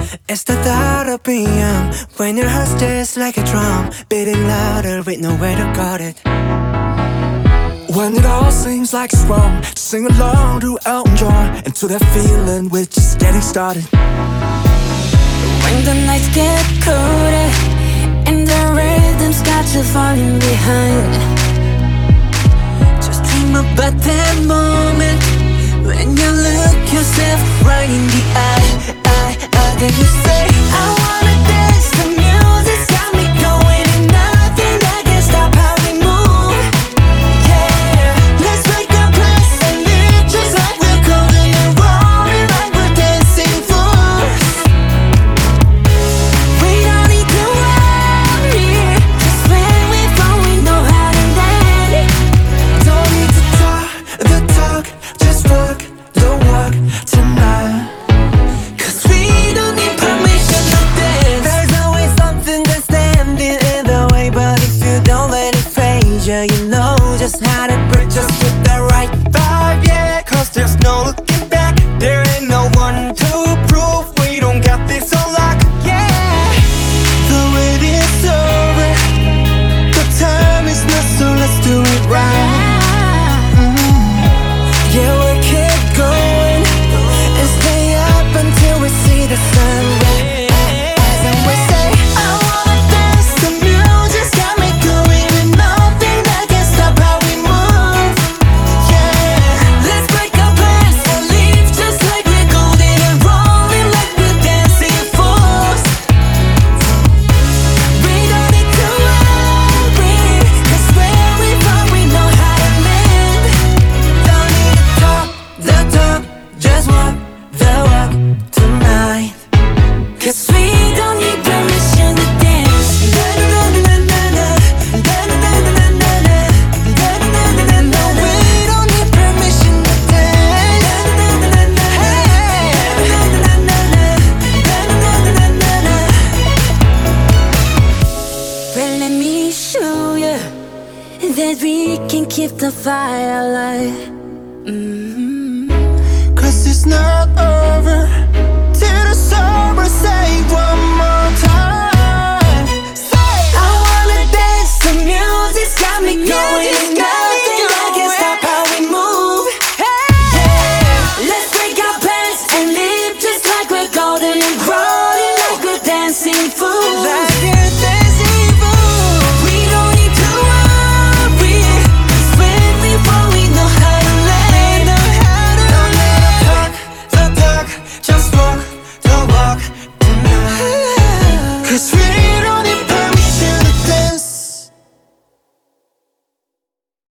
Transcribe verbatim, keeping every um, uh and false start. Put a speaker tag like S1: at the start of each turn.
S1: It's the thought of being young when your heart's just like a drum, beating louder with nowhere to guard it.
S2: When it all seems like it's wrong, just sing along to Elton John and to that feeling we're just getting started.
S3: When the nights get colder and the rhythm's got you falling behind, just dream about that moment when you look yourself right in the eye, eye, eye. Then you say, I wanna dance, the music's got me going, and nothing that can stop how we move. Yeah, let's make a place and live just like we're golden and rolling like we're dancing fools. We don't need to worry, 'cause when we fall we know how to land.
S2: Don't need to talk the talk, just walk the walk tonight.
S1: You know just how to break, just with the right vibe, yeah. Cause there's no looking back, there ain't no one to prove we don't got this on lock, yeah. The wait is over, the time is not, so let's do it right. Mm-hmm. Yeah, we'll keep going and stay up until we see the sunrise. That we can keep the fire alive. Mm-hmm. Cause it's not over till the summer. Say one more time. Say,
S3: I wanna dance, the music's got me going, nothing that can stop how we move. Hey, yeah. Let's break our pants and live just like we're golden and rolling like we're dancing fools.
S1: Like we're dancing fools.
S3: We don't need to worry, 'cause when we fall we know how to land.
S1: Don't let the talk, the talk, just walk the walk tonight. 'Cause we